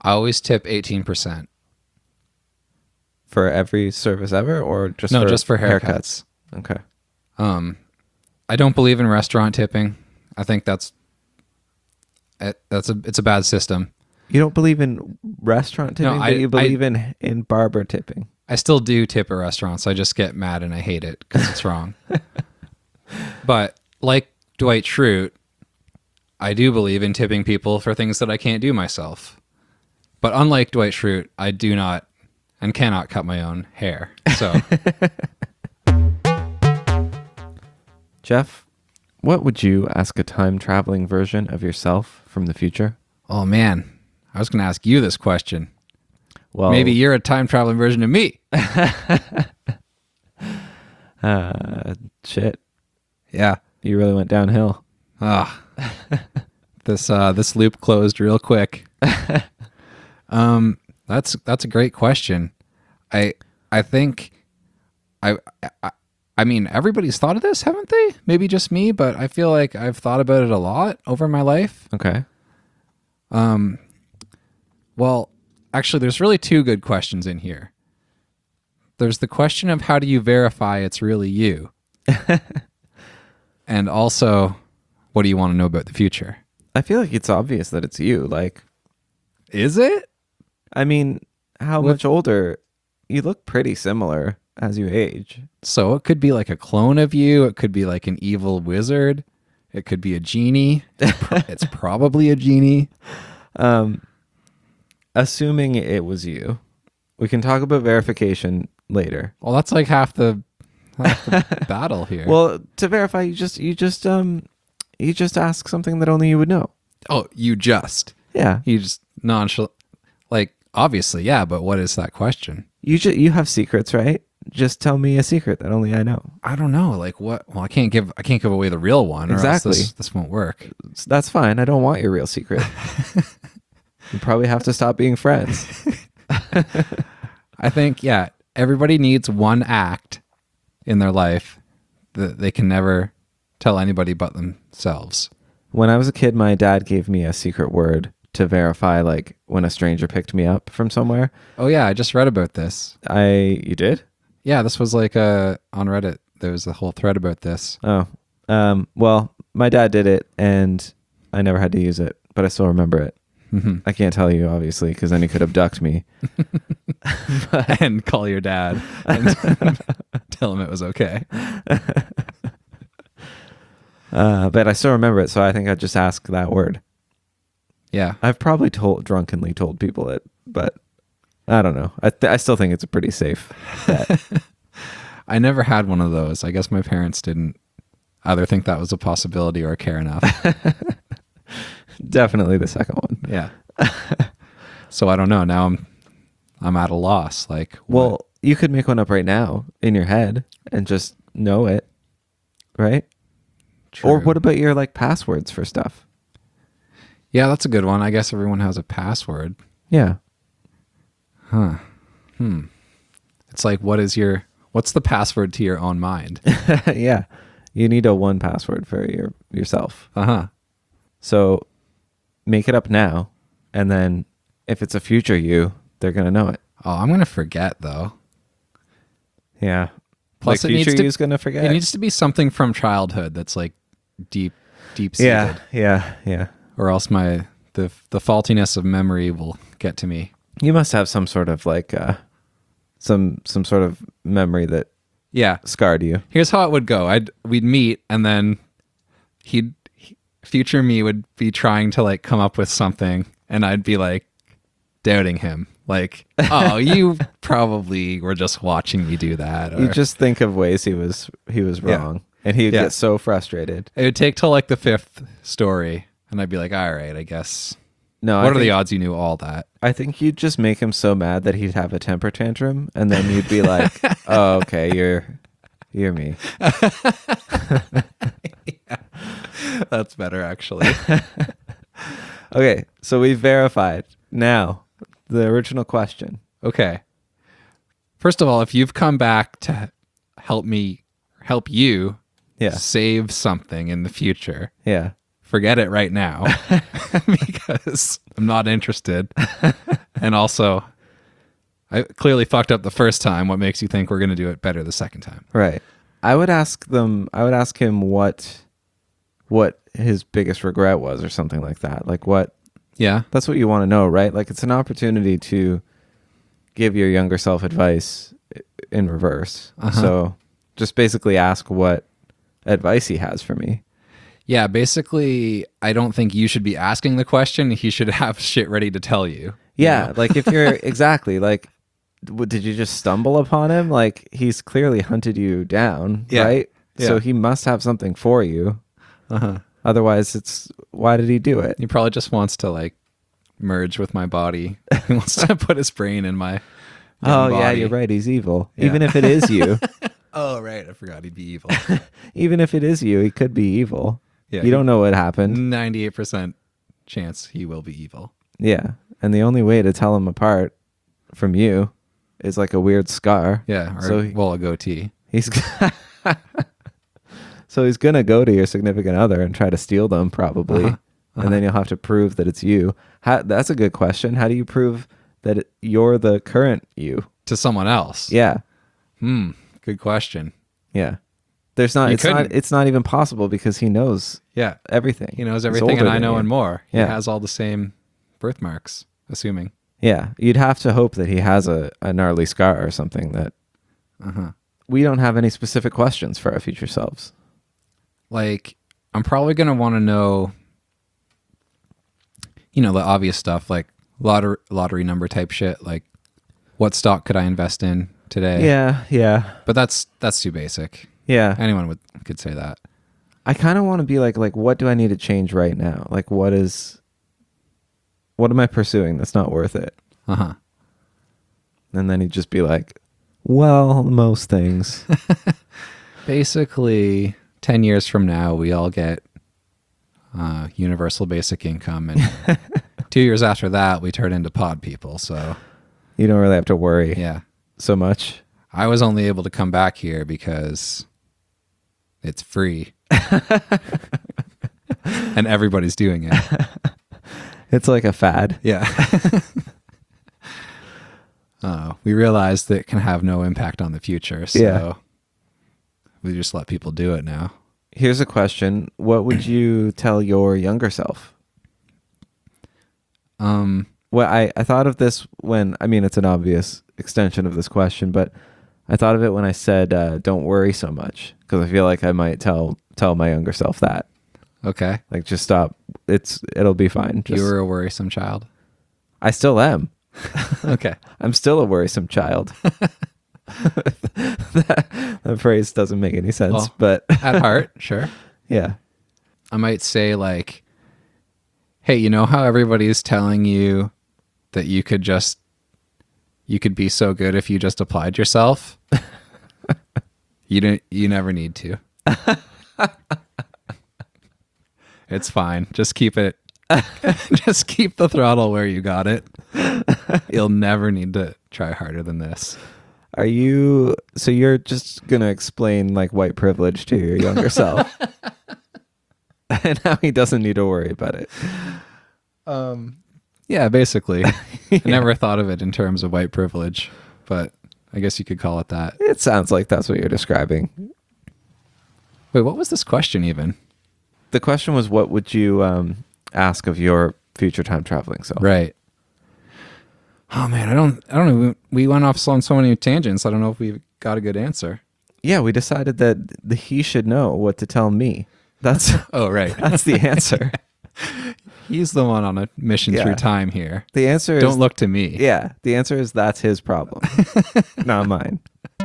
I always tip 18%. For every service ever, or just No, for just for haircuts. Okay. I don't believe in restaurant tipping. I think it's a bad system. You don't believe in restaurant tipping, No, but you believe in barber tipping. I still do tip at restaurants. I just get mad and I hate it because it's wrong. But like Dwight Schrute, I do believe in tipping people for things that I can't do myself. But unlike Dwight Schrute, I do not and cannot cut my own hair. So, Jeff, what would you ask a time-traveling version of yourself from the future? oh man, I was going to ask you this question. Well, Maybe you're a time traveling version of me. Shit. Yeah. You really went downhill. Ah, this loop closed real quick. That's a great question. I think I mean everybody's thought of this, haven't they? Maybe just me, but I feel like I've thought about it a lot over my life. Okay. Well, actually, there's really two good questions in here. There's the question of how do you verify it's really you? And also, what do you want to know about the future? I feel like it's obvious that it's you. Like, Is it? I mean, how much older? You look pretty similar as you age. So it could be like a clone of you. It could be like an evil wizard. It could be a genie. It's probably a genie. Assuming it was you, we can talk about verification later. Well, that's like half the battle here. Well, to verify, you just ask something that only you would know. oh, you just nonchalant, like obviously, yeah. But what is that question? You have secrets, right? Just tell me a secret that only I know. I don't know. Like what? Well, I can't give away the real one. Or Exactly. else this won't work. That's fine. I don't want your real secret. You probably have to stop being friends. I think, yeah, everybody needs one act in their life that they can never tell anybody but themselves. When I was a kid, my dad gave me a secret word to verify, like, when a stranger picked me up from somewhere. Oh yeah, I just read about this. You did? Yeah, this was like on Reddit. There was a whole thread about this. Oh. Well, my dad did it, and I never had to use it, but I still remember it. Mm-hmm. I can't tell you, obviously, because then he could abduct me. And call your dad and tell him it was okay. But I still remember it, so I think I'd just ask that word. Yeah. I've probably drunkenly told people it, but I don't know. I still think it's a pretty safe bet. I never had one of those. I guess my parents didn't either think that was a possibility or care enough. Definitely the second one. Yeah. So I don't know. Now I'm at a loss. Like, Well, what? you could make one up right now in your head and just know it, right? True. Or what about your like passwords for stuff? Yeah, that's a good one. I guess everyone has a password. Yeah. It's like, what's the password to your own mind? Yeah. You need a one password for yourself. Uh-huh. So make it up now, and then if it's a future you, they're going to know it. Oh, I'm going to forget though. Yeah. Plus like it needs future to- you's going to forget. It needs to be something from childhood that's like deep seated. Yeah. Or else the faultiness of memory will get to me. You must have some sort of like some sort of memory that Yeah. scarred you. Here's how it would go. We'd meet, and then future me would be trying to like come up with something, and I'd be like doubting him. Like, oh, you probably were just watching me do that. Or, You just think of ways he was wrong, and he'd Yeah. get so frustrated. it would take till like the fifth story, and I'd be like, all right, I guess. No, What are the odds you knew all that? I think you'd just make him so mad that he'd have a temper tantrum, and then you'd be like, "Oh, okay, you're me." That's better, actually. Okay, so we've verified. Now, the original question. Okay. First of all, if you've come back to help you Yeah, save something in the future, yeah. forget it right now because I'm not interested. And also, I clearly fucked up the first time. What makes you think we're going to do it better the second time? Right. I would ask him what his biggest regret was or something like that. Like Yeah. that's what you want to know, right? Like it's an opportunity to give your younger self advice in reverse. Uh-huh. So just basically ask what advice he has for me. Yeah, basically, I don't think you should be asking the question. He should have shit ready to tell you. Yeah, know? like if you're exactly like, did you just stumble upon him? Like he's clearly hunted you down, Yeah. right? So Yeah. he must have something for you. Uh-huh. Otherwise, why did he do it? He probably just wants to like merge with my body. He wants to put his brain in my Oh yeah, body. you're right. He's evil. Yeah. Even if it is you, Oh, right. I forgot he'd be evil. even if it is you, he could be evil. Yeah, You don't know what happened. 98% chance he will be evil. Yeah, and the only way to tell him apart from you is like a weird scar. Yeah, or So well, a goatee. he's so he's gonna go to your significant other and try to steal them probably, and then you'll have to prove that it's you. That's a good question. How do you prove that you're the current you? To someone else. Yeah, Good question. yeah. There's not. You It's not. couldn't. It's not even possible because he knows Yeah. everything. He knows He's everything older and I than know you. and more. Yeah. He has all the same birthmarks, assuming. Yeah, you'd have to hope that he has a gnarly scar or something that we don't have any specific questions for our future selves. Like, I'm probably going to want to know, you know, the obvious stuff, like lottery number type shit. Like, what stock could I invest in today? Yeah. But that's too basic. Yeah. Anyone could say that. I kind of want to be like, what do I need to change right now? Like, what am I pursuing that's not worth it? Uh-huh. And then he'd just be like, well, most things. Basically, 10 years from now, we all get universal basic income. And 2 years after that, we turn into pod people. So, You don't really have to worry yeah. so much. I was only able to come back here because it's free. And everybody's doing it. It's like a fad. Yeah. We realized that it can have no impact on the future. So Yeah. we just let people do it now. Here's a question. What would you tell your younger self? Well, I thought of this it's an obvious extension of this question, but I thought of it when I said, don't worry so much, because I feel like I might tell my younger self that. Okay. Like, just stop. It'll be fine. You were a worrisome child. I still am. Okay. I'm still a worrisome child. that phrase doesn't make any sense, Well, but At heart, sure. yeah. I might say like, hey, you know how everybody's telling you that you could be so good if you just applied yourself? You never need to. It's fine. Just keep it. Just keep the throttle where you got it. You'll never need to try harder than this. So you're just going to explain like white privilege to your younger self and how he doesn't need to worry about it. Yeah, basically. I never thought of it in terms of white privilege, but I guess you could call it that. It sounds like that's what you're describing. Wait, what was this question even? The question was, what would you ask of your future time traveling self? Right. Oh man, I don't know. We went off on so many tangents. I don't know if we got a good answer. Yeah, we decided that he should know what to tell me. That's Oh, right. that's the answer. He's the one on a mission Yeah. through time here. The answer is Don't look to me. Yeah, the answer is that's his problem, not mine.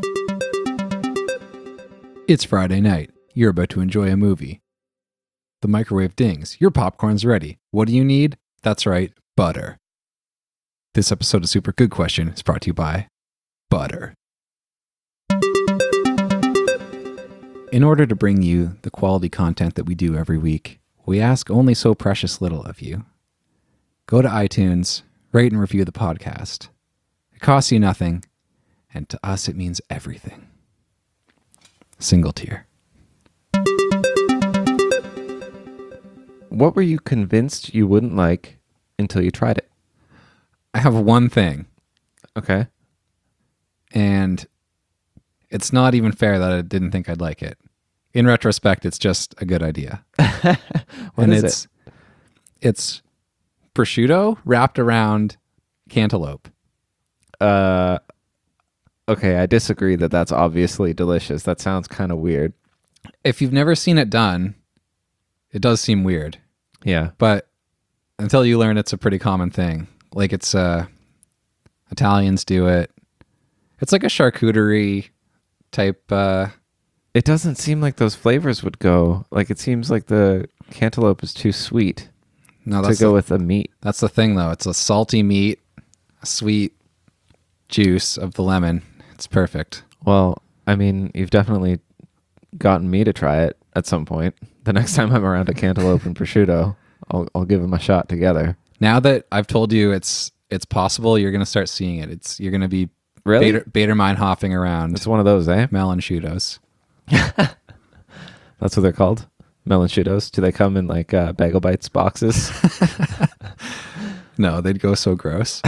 It's Friday night. You're about to enjoy a movie. The microwave dings. Your popcorn's ready. What do you need? That's right, butter. This episode of Super Good Question is brought to you by butter. In order to bring you the quality content that we do every week, we ask only so precious little of you. Go to iTunes, rate and review the podcast. It costs you nothing, and to us it means everything. Single tier. What were you convinced you wouldn't like until you tried it? I have one thing, Okay. and it's not even fair that I didn't think I'd like it. In retrospect, it's just a good idea. What And is it's prosciutto wrapped around cantaloupe. it? Okay, I disagree that that's obviously delicious. That sounds kind of weird. If you've never seen it done, it does seem weird. Yeah. But until you learn, it's a pretty common thing. Like it's Italians do it. It's like a charcuterie type. It doesn't seem like those flavors would go. Like, it seems like the cantaloupe is too sweet No, to go with the meat. that's the thing though. It's a salty meat, a sweet juice of the lemon. It's perfect. Well, I mean, you've definitely gotten me to try it at some point. The next time I'm around a cantaloupe and prosciutto, I'll give them a shot together. Now that I've told you it's possible, you're gonna start seeing it. You're gonna be Really? Badermine hopping around It's one of those, eh? melon shooters. That's what they're called? Melon Cheetos. Do they come in like Bagel Bites boxes? No, they'd go so gross.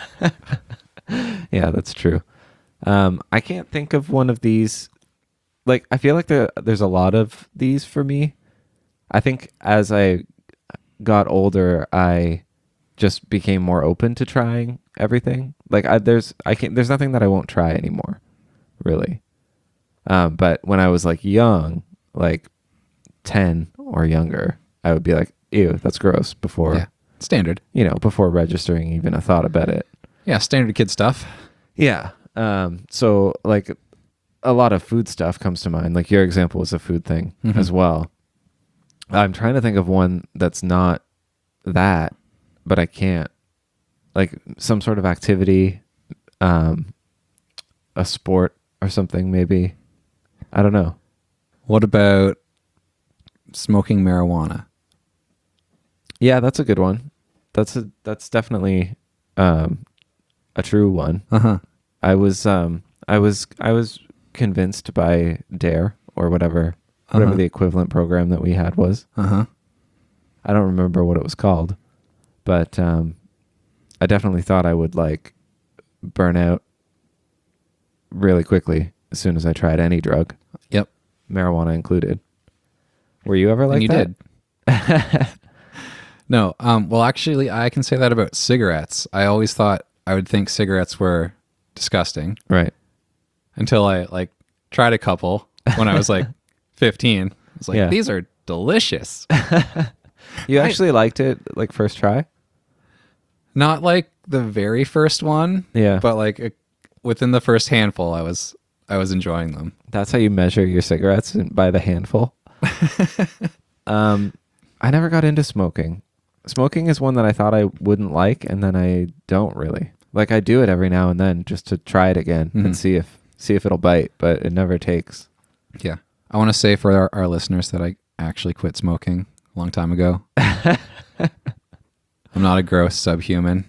Yeah, that's true. I can't think of one of these. Like, I feel like there's a lot of these for me. I think as I got older, I just became more open to trying everything. Like, there's nothing that I won't try anymore, really. But when I was like young, like 10 or younger, I would be like, ew, that's gross before, Yeah, standard. before registering even a thought about it. Yeah, standard kid stuff. Yeah. So like a lot of food stuff comes to mind. Like your example was a food thing as well. I'm trying to think of one that's not that, but I can't. Like some sort of activity, a sport or something maybe. I don't know. What about smoking marijuana? Yeah, that's a good one. That's definitely a true one. Uh-huh. I was convinced by DARE or whatever the equivalent program that we had was. Uh-huh. I don't remember what it was called, but I definitely thought I would like burn out really quickly as soon as I tried any drug, Yep. marijuana included. Were you ever like And you that? did. No. Well, actually, I can say that about cigarettes. I always thought I would think cigarettes were disgusting Right. until I like tried a couple when I was like 15. I was like, Yeah. these are delicious. You actually liked it like first try? Not like the very first one, Yeah. but like within the first handful, I was enjoying them. That's how you measure your cigarettes, by the handful. I never got into smoking. Smoking is one that I thought I wouldn't like, and then I don't really. Like, I do it every now and then just to try it again and see if it'll bite, but it never takes. Yeah. I want to say for our listeners that I actually quit smoking a long time ago. I'm not a gross subhuman.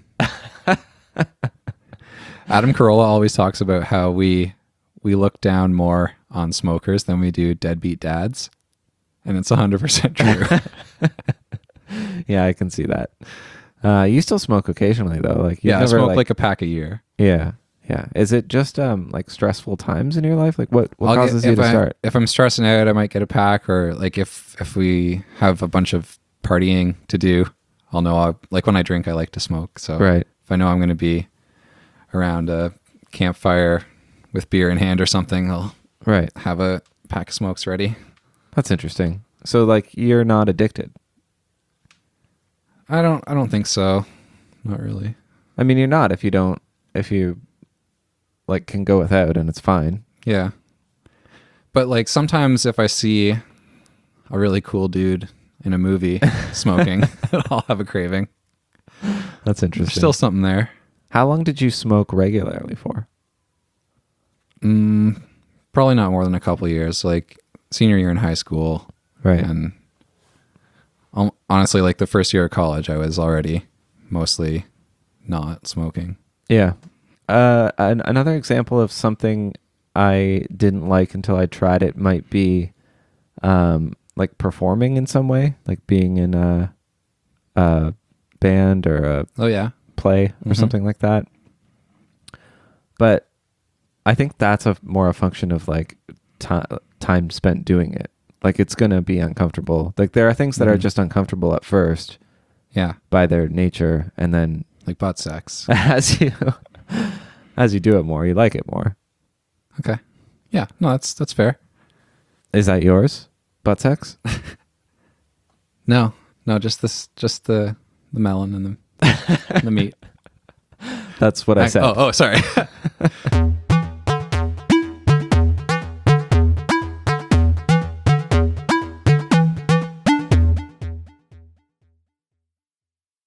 Adam Carolla always talks about how we look down more on smokers than we do deadbeat dads. And it's 100% true. Yeah, I can see that. You still smoke occasionally, though. Like, you Yeah, I never, smoke like a pack a year. Yeah, yeah. Is it just like stressful times in your life? Like, what causes you to start? If I'm stressing out, I might get a pack, or like if we have a bunch of partying to do, I'll know. Like when I drink, I like to smoke. So Right. if I know I'm going to be around a campfire with beer in hand or something, I'll Right. have a pack of smokes ready. That's interesting. So, like, you're not addicted. I don't think so. Not really. I mean, you're not if you like can go without and it's fine. Yeah. But like sometimes if I see a really cool dude in a movie smoking, I'll have a craving. That's There's interesting. still something there. How long did you smoke regularly for? Probably not more than a couple of years, like senior year in high school. Right. And honestly, like the first year of college, I was already mostly not smoking. Yeah. Another example of something I didn't like until I tried it might be like performing in some way, like being in a band or a Oh yeah. play or something like that. But I think that's more a function of like time spent doing it. Like it's going to be uncomfortable. Like there are things that are just uncomfortable at first Yeah. by their nature. And then Like butt sex. as you do it more, you like it more. Okay. Yeah. No, that's fair. Is that yours? Butt sex? No, just the melon and the meat. That's what I said. Oh, sorry.